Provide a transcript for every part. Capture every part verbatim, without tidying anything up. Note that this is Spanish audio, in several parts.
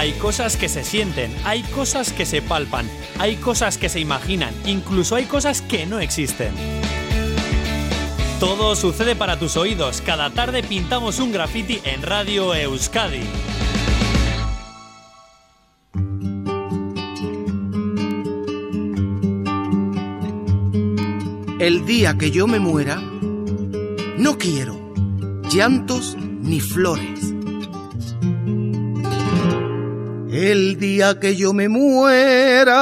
Hay cosas que se sienten, hay cosas que se palpan, hay cosas que se imaginan, incluso hay cosas que no existen. Todo sucede para tus oídos. Cada tarde pintamos un graffiti en Radio Euskadi. El día que yo me muera, no quiero llantos ni flores. El día que yo me muera,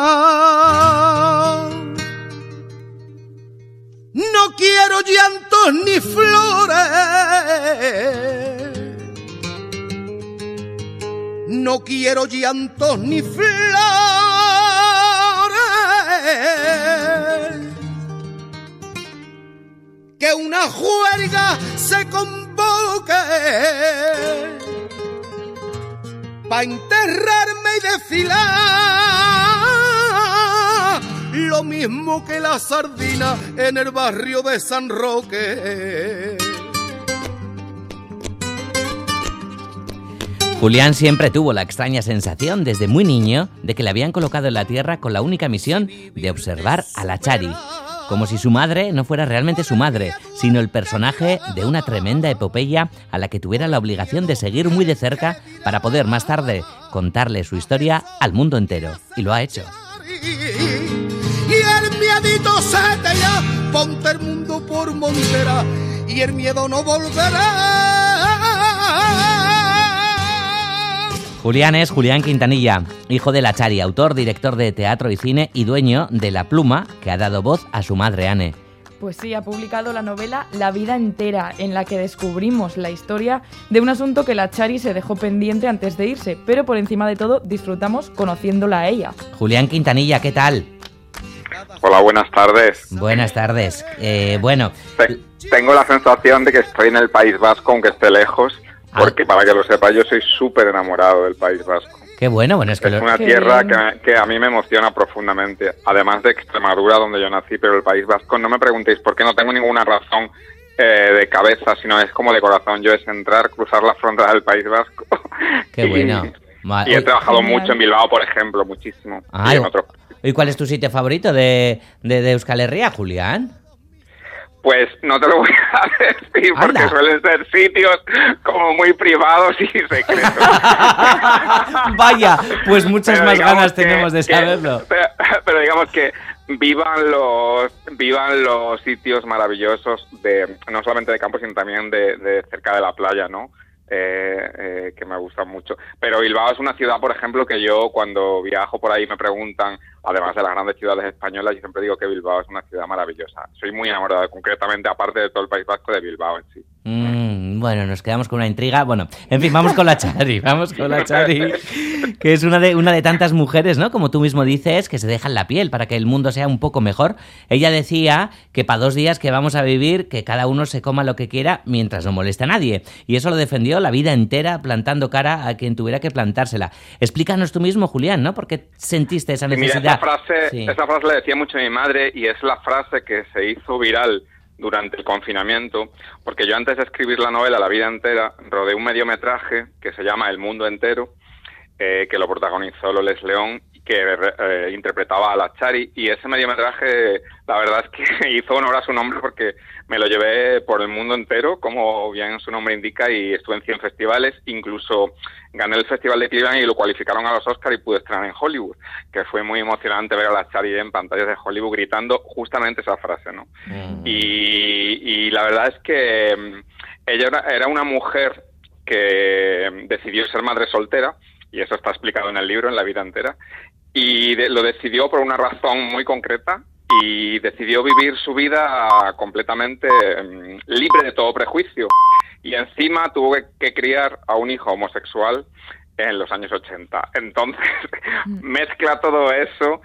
no quiero llantos ni flores. No quiero llantos ni flores. Que una juerga se convoque pa' enterrarme y desfilar lo mismo que la sardina en el barrio de San Roque. Julián siempre tuvo la extraña sensación desde muy niño de que le habían colocado en la tierra con la única misión de observar a la Chari, como si su madre no fuera realmente su madre, sino el personaje de una tremenda epopeya a la que tuviera la obligación de seguir muy de cerca para poder más tarde contarle su historia al mundo entero. Y lo ha hecho. Y el miedito se te ya, ponte el mundo por montera, y el miedo no volverá. Julián es Julián Quintanilla, hijo de la Chari, autor, director de teatro y cine y dueño de La Pluma, que ha dado voz a su madre Anne. Pues sí, ha publicado la novela La vida entera, en la que descubrimos la historia de un asunto que la Chari se dejó pendiente antes de irse, pero por encima de todo disfrutamos conociéndola a ella. Julián Quintanilla, ¿qué tal? Hola, buenas tardes. Buenas tardes. Eh, bueno... Tengo la sensación de que estoy en el País Vasco, aunque esté lejos, porque, para que lo sepa, yo soy súper enamorado del País Vasco. Qué bueno, bueno, es que... Es lo... una Qué tierra que, que a mí me emociona profundamente, además de Extremadura, donde yo nací, pero el País Vasco, no me preguntéis por qué, no tengo ninguna razón eh, de cabeza, sino es como de corazón. Yo es entrar, cruzar las fronteras del País Vasco. Qué y, bueno. Y he trabajado Genial. mucho en Bilbao, por ejemplo, muchísimo. Ah, y en otro... ¿Y cuál es tu sitio favorito de, de, de Euskal Herria, Julián? Pues no te lo voy a decir porque Anda. suelen ser sitios como muy privados y secretos. Vaya, pues muchas pero más ganas que, tenemos de que, saberlo. Pero, pero digamos que vivan los vivan los sitios maravillosos de no solamente de campo sino también de, de cerca de la playa, ¿no? Eh, eh, que me gustan mucho. Pero Bilbao es una ciudad, por ejemplo, que yo cuando viajo por ahí me preguntan, además de las grandes ciudades españolas, yo siempre digo que Bilbao es una ciudad maravillosa. Soy muy enamorado, concretamente, aparte de todo el País Vasco, de Bilbao en sí. Mm, bueno, nos quedamos con una intriga. Bueno, en fin, vamos con la Chari, vamos con la Chari, que es una de, una de tantas mujeres, ¿no? Como tú mismo dices, que se dejan la piel para que el mundo sea un poco mejor. Ella decía que para dos días que vamos a vivir, que cada uno se coma lo que quiera mientras no moleste a nadie. Y eso lo defendió la vida entera, plantando cara a quien tuviera que plantársela. Explícanos tú mismo, Julián, ¿no? ¿Por qué sentiste esa necesidad? Mira, esa frase, sí. esa frase la decía mucho mi madre y es la frase que se hizo viral durante el confinamiento, porque yo antes de escribir la novela La vida entera, rodé un mediometraje que se llama El mundo entero, eh, que lo protagonizó Loles León, que eh, interpretaba a la Chari, y ese mediometraje, la verdad es que hizo honor a su nombre porque me lo llevé por el mundo entero, como bien su nombre indica, y estuve en cien festivales, incluso gané el Festival de Cleveland y lo cualificaron a los Oscar y pude estrenar en Hollywood, que fue muy emocionante ver a la Chari en pantallas de Hollywood gritando justamente esa frase, ¿no? Mm. Y, y la verdad es que ella era, era una mujer que decidió ser madre soltera, y eso está explicado en el libro, en La vida entera, y de, lo decidió por una razón muy concreta, y decidió vivir su vida completamente um, libre de todo prejuicio, y encima tuvo que, que criar a un hijo homosexual en los años ochenta. Entonces, mezcla todo eso,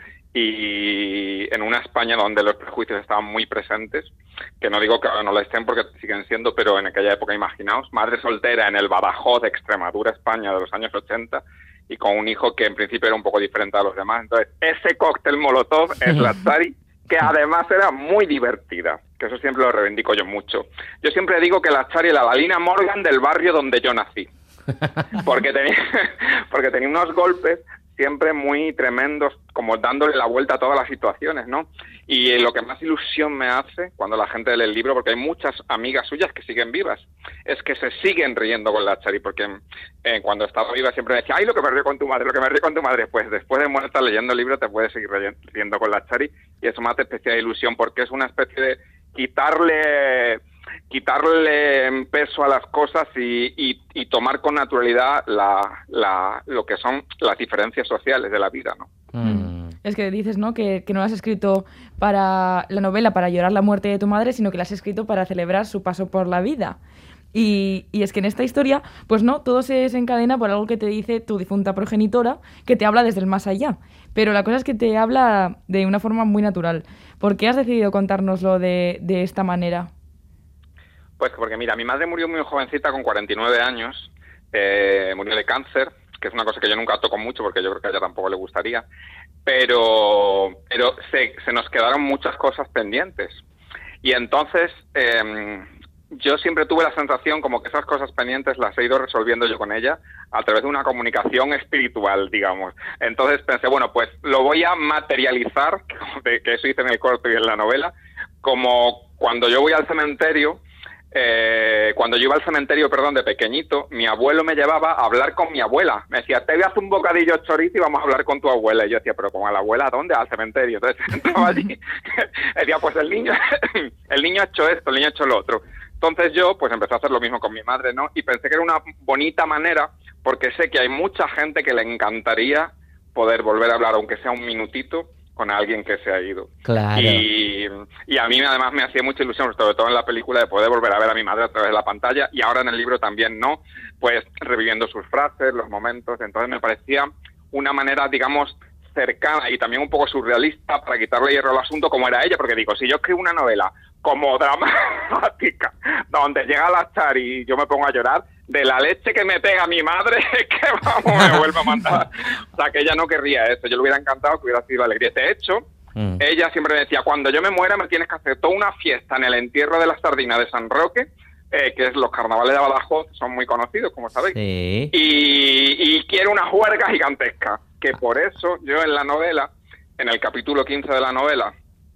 y en una España donde los prejuicios estaban muy presentes, que no digo que ahora no lo estén porque siguen siendo, pero en aquella época, imaginaos, madre soltera en el Badajoz de Extremadura, España, de los años ochenta, y con un hijo que en principio era un poco diferente a los demás. Entonces, ese cóctel molotov es la Chari, que además era muy divertida, que eso siempre lo reivindico yo mucho. Yo siempre digo que la Chari era la Lina Morgan del barrio donde yo nací. porque tenía, porque tenía unos golpes siempre muy tremendos, como dándole la vuelta a todas las situaciones, ¿no? Y lo que más ilusión me hace cuando la gente lee el libro, porque hay muchas amigas suyas que siguen vivas, es que se siguen riendo con la Chari, porque eh, cuando estaba viva siempre me decía, ay, lo que me río con tu madre, lo que me río con tu madre. Pues después de muerta leyendo el libro te puedes seguir riendo con la Chari, y eso me hace especial ilusión, porque es una especie de quitarle... quitarle peso a las cosas y, y, y tomar con naturalidad la, la, lo que son las diferencias sociales de la vida, ¿no? Mm. Es que dices, ¿no?, que, que no la has escrito para la novela para llorar la muerte de tu madre, sino que la has escrito para celebrar su paso por la vida. Y, y es que en esta historia, pues no, todo se desencadena por algo que te dice tu difunta progenitora, que te habla desde el más allá. Pero la cosa es que te habla de una forma muy natural. ¿Por qué has decidido contárnoslo de, de esta manera? Pues porque mira, mi madre murió muy jovencita, con cuarenta y nueve años, eh, murió de cáncer, que es una cosa que yo nunca toco mucho porque yo creo que a ella tampoco le gustaría, pero, pero se, se nos quedaron muchas cosas pendientes. Y entonces eh, yo siempre tuve la sensación como que esas cosas pendientes las he ido resolviendo yo con ella a través de una comunicación espiritual, digamos. Entonces pensé, bueno, pues lo voy a materializar, que eso hice en el corto y en la novela, como cuando yo voy al cementerio. Eh, cuando yo iba al cementerio, perdón, de pequeñito, mi abuelo me llevaba a hablar con mi abuela. Me decía, te voy a hacer un bocadillo de chorizo y vamos a hablar con tu abuela. Y yo decía, pero ¿con la abuela a dónde? Al cementerio. Entonces entraba allí, decía, pues el niño, el niño ha hecho esto, el niño ha hecho lo otro. Entonces yo, pues empecé a hacer lo mismo con mi madre, ¿no? Y pensé que era una bonita manera, porque sé que hay mucha gente que le encantaría poder volver a hablar, aunque sea un minutito, con alguien que se ha ido. Claro. Y, y a mí además me hacía mucha ilusión, sobre todo en la película, de poder volver a ver a mi madre a través de la pantalla, y ahora en el libro también, ¿no? Pues reviviendo sus frases, los momentos. Entonces me parecía una manera, digamos, cercana y también un poco surrealista para quitarle hierro al asunto, como era ella, porque digo, si yo escribo una novela como dramática, donde llega la Chari y yo me pongo a llorar, de la leche que me pega mi madre, que vamos, me vuelve a mandar. O sea, que ella no querría eso. Yo le hubiera encantado que hubiera sido alegría. De hecho, mm. ella siempre me decía, cuando yo me muera me tienes que hacer toda una fiesta en el entierro de la sardina de San Roque, eh, que es los carnavales de Badajoz, son muy conocidos, como sabéis. Sí. Y, y quiero una juerga gigantesca, que por eso yo en la novela, en el capítulo quince de la novela,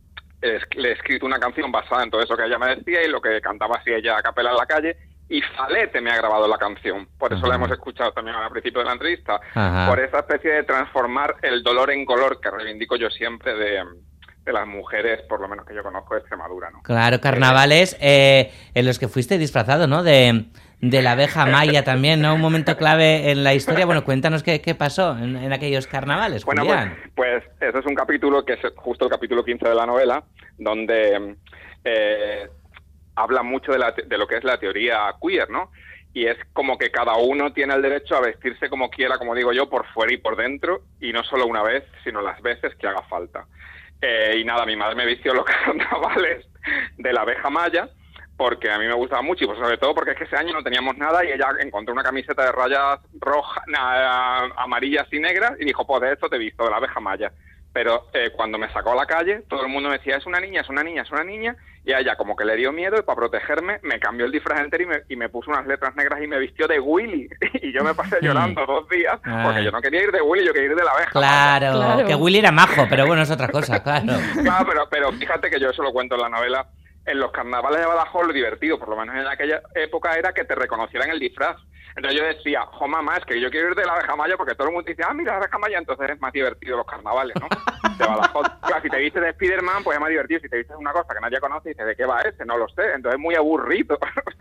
le he escrito una canción basada en todo eso que ella me decía y lo que cantaba así ella a capela en la calle, y Falete me ha grabado la canción, por eso Ajá. la hemos escuchado también al principio de la entrevista, Ajá. por esa especie de transformar el dolor en color que reivindico yo siempre de, de las mujeres, por lo menos que yo conozco, de Extremadura, ¿no? Claro, carnavales eh, en los que fuiste disfrazado, ¿no? De, de la abeja maya también, ¿no? Un momento clave en la historia. Bueno, cuéntanos qué, qué pasó en, en aquellos carnavales, Bueno, Julián. Pues, pues ese es un capítulo que es justo el capítulo quince de la novela, donde eh, habla mucho de, la, de lo que es la teoría queer, ¿no? Y es como que cada uno tiene el derecho a vestirse como quiera, como digo yo, por fuera y por dentro, y no solo una vez, sino las veces que haga falta. Eh, y nada, mi madre me vistió los carnavales de la abeja maya, porque a mí me gustaba mucho, y pues sobre todo porque es que ese año no teníamos nada, y ella encontró una camiseta de rayas rojas, nah, amarillas y negras, y dijo, pues de esto te he visto, de la abeja maya. Pero eh, cuando me sacó a la calle, todo el mundo me decía, es una niña, es una niña, es una niña, y a ella como que le dio miedo, y para protegerme me cambió el disfraz entero y me, y me puso unas letras negras y me vistió de Willy, y yo me pasé llorando dos días, porque yo no quería ir de Willy, yo quería ir de la abeja. Claro, claro, que Willy era majo, pero bueno, es otra cosa, claro. Claro, pero, pero fíjate que yo eso lo cuento en la novela. En los carnavales de Badajoz lo divertido, por lo menos en aquella época, era que te reconocieran el disfraz. Entonces yo decía, jo mamá, es que yo quiero ir de la abeja maya, porque todo el mundo dice, ah, mira la abeja maya, entonces es más divertido los carnavales, ¿no? De Badajoz. Claro, si te vistes de Spiderman, pues es más divertido. Si te vistes una cosa que nadie conoce, dices, ¿de qué va ese? No lo sé. Entonces es muy aburrido.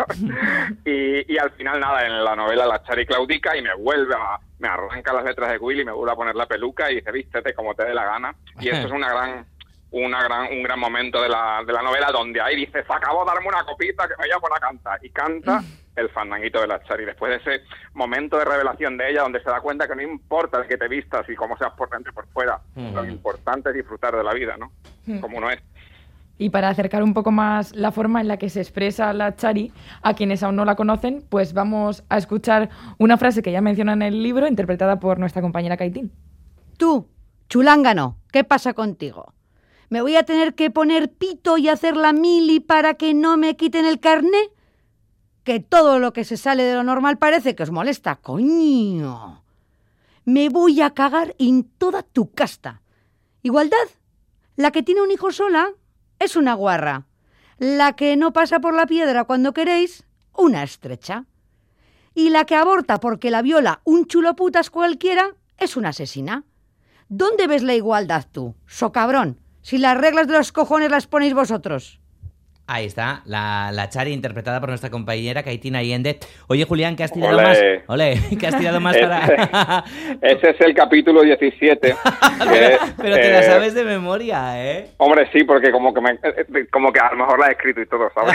y, y al final, nada, en la novela la Chari claudica y me vuelve a... me arranca las letras de Willy, me vuelve a poner la peluca y dice, vístete como te dé la gana. Y eso es una gran... Una gran, un gran momento de la, de la novela, donde ahí dice, se acabó, darme una copita que me voy a poner a cantar. Y canta el fandanguito de la Chari. Después de ese momento de revelación de ella, donde se da cuenta que no importa el que te vistas y cómo seas por dentro y por fuera, mm. lo importante es disfrutar de la vida, ¿no? Mm. Como uno es. Y para acercar un poco más la forma en la que se expresa la Chari, a quienes aún no la conocen, pues vamos a escuchar una frase que ya menciona en el libro, interpretada por nuestra compañera Kaitín. Tú, chulángano, ¿qué pasa contigo? ¿Me voy a tener que poner pito y hacer la mili para que no me quiten el carné? Que todo lo que se sale de lo normal parece que os molesta, coño. Me voy a cagar en toda tu casta. Igualdad. La que tiene un hijo sola es una guarra. La que no pasa por la piedra cuando queréis, una estrecha. Y la que aborta porque la viola un chulo putas cualquiera es una asesina. ¿Dónde ves la igualdad tú, so cabrón? Si las reglas de los cojones las ponéis vosotros. Ahí está, la, la Chari interpretada por nuestra compañera Caitina Allende. Oye, Julián, ¿qué has tirado Olé. más? Ole, ¿qué has tirado más para...? Ese es el capítulo diecisiete. pero, pero te la eh, sabes de memoria, ¿eh? Hombre, sí, porque como que me, como que a lo mejor la he escrito y todo, ¿sabes?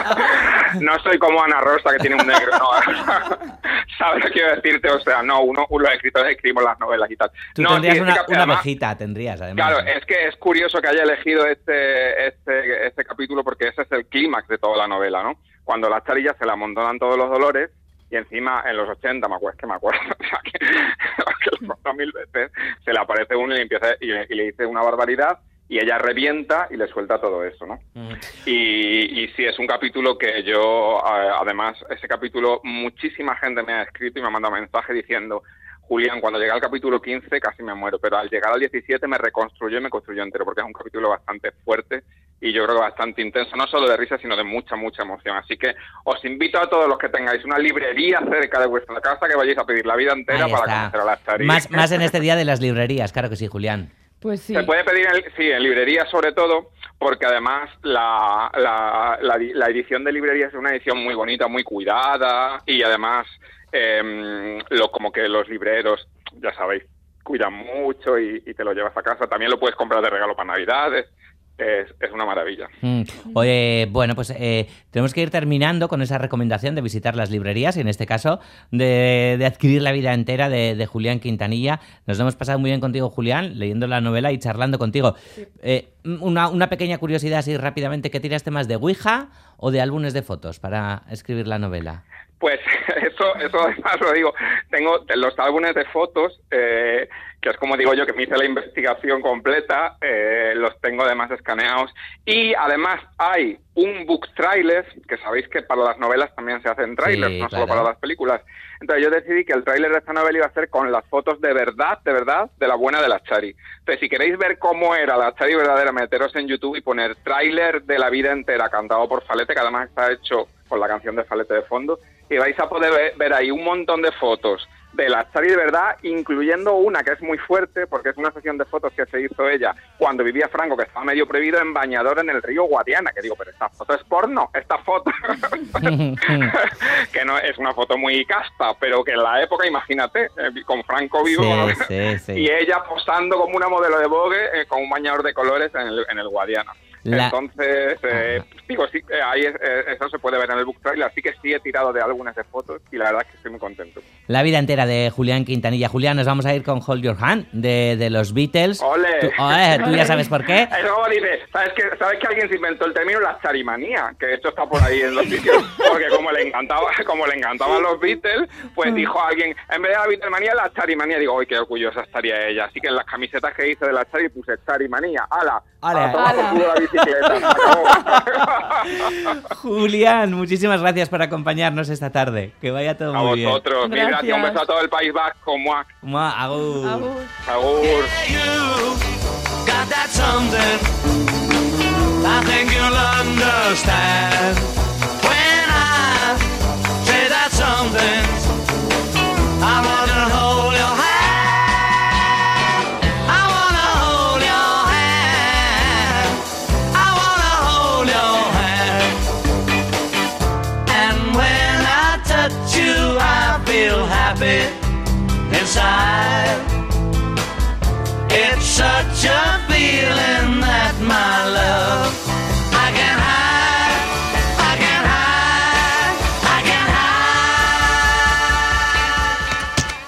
No soy como Ana Rosa, que tiene un negro, no. ¿Sabes lo que quiero decirte? O sea, no, uno, los escritores escribimos las novelas y tal. Tú no, tendrías sí, una, este, una además, abejita, tendrías, además. Claro, ¿no? es que es curioso que haya elegido este, este, este capítulo porque ese es el clímax de toda la novela, ¿no? Cuando las charillas se la amontonan todos los dolores y encima en los ochenta, me acuerdo, es que me acuerdo, o sea, que, que lo contó mil veces, se le aparece uno y le, empieza, y, y le dice una barbaridad y ella revienta y le suelta todo eso, ¿no? Mm. Y, y sí, es un capítulo que yo, además, ese capítulo, muchísima gente me ha escrito y me ha mandado mensaje diciendo: Julián, cuando llegué al capítulo quince casi me muero, pero al llegar al diecisiete me reconstruyó y me construyó entero, porque es un capítulo bastante fuerte y yo creo que bastante intenso, no solo de risa, sino de mucha, mucha emoción. Así que os invito a todos los que tengáis una librería cerca de vuestra casa que vayáis a pedir la vida entera Ahí para está. conocer a las Charis. Más, más en este día de las librerías, claro que sí, Julián. Pues sí. Se puede pedir, en, sí, en librería sobre todo, porque además la, la, la, la edición de librería es una edición muy bonita, muy cuidada, y además eh, lo, como que los libreros, ya sabéis, cuidan mucho y, y te lo llevas a casa. También lo puedes comprar de regalo para Navidades. Es, es una maravilla. Mm. Oye, bueno, pues eh, tenemos que ir terminando con esa recomendación de visitar las librerías y en este caso de, de adquirir la vida entera de, de Julián Quintanilla. Nos hemos pasado muy bien contigo, Julián, leyendo la novela y charlando contigo. Sí. Eh, una, una pequeña curiosidad así rápidamente, ¿qué tiraste más, de Ouija o de álbumes de fotos para escribir la novela? Pues eso, eso además lo digo, tengo los álbumes de fotos, eh, que es como digo yo, que me hice la investigación completa, eh, los tengo además escaneados, y además hay un book trailer, que sabéis que para las novelas también se hacen trailers, sí, no claro. solo para las películas. Entonces yo decidí que el tráiler de esta novela iba a ser con las fotos de verdad, de verdad, de la buena de la Chari. Entonces, si queréis ver cómo era la Chari verdadera, meteros en YouTube y poner tráiler de la vida entera cantado por Falete, que además está hecho con la canción de Falete de fondo, y vais a poder ver, ver ahí un montón de fotos de la Chari de verdad, incluyendo una que es muy fuerte, porque es una sesión de fotos que se hizo ella cuando vivía Franco, que estaba medio prohibido, en bañador en el río Guadiana, que digo, pero esta foto es porno, esta foto, que no es una foto muy casta, pero que en la época, imagínate, eh, con Franco vivo, sí, sí, sí. y ella posando como una modelo de Vogue eh, con un bañador de colores en el, en el Guadiana. La... Entonces, eh, digo, sí, eh, ahí es, eh, eso se puede ver en el book trailer, así que sí he tirado de álbumes de fotos y la verdad es que estoy muy contento. La vida entera de Julián Quintanilla. Julián, nos vamos a ir con Hold Your Hand, de, de los Beatles. ¡Ole! Tú, oh, ¿tú ya sabes por qué? Es como dice, ¿sabes que, ¿sabes que alguien se inventó el término la charimanía? Que esto está por ahí en los sitios, porque como le encantaba, como le encantaban los Beatles, pues dijo alguien, en vez de la Beatlemanía, la charimanía. Digo, ¡ay, qué orgullosa estaría ella! Así que en las camisetas que hice de la Chari puse charimanía. ¡Hala! ¡Hala! ¡Hala! La bicicleta. Julián, muchísimas gracias por acompañarnos esta tarde. Que vaya todo a muy bien. A vosotros. Mil gracias. Un beso a todo el País Vasco. Mua. Mua. Agur. Agur. Agur. I think you'll understand when I say that something. I wanna hold your hand. I wanna hold your hand. I wanna hold your hand. And when I touch you, I feel happy inside. It's such a feeling that my love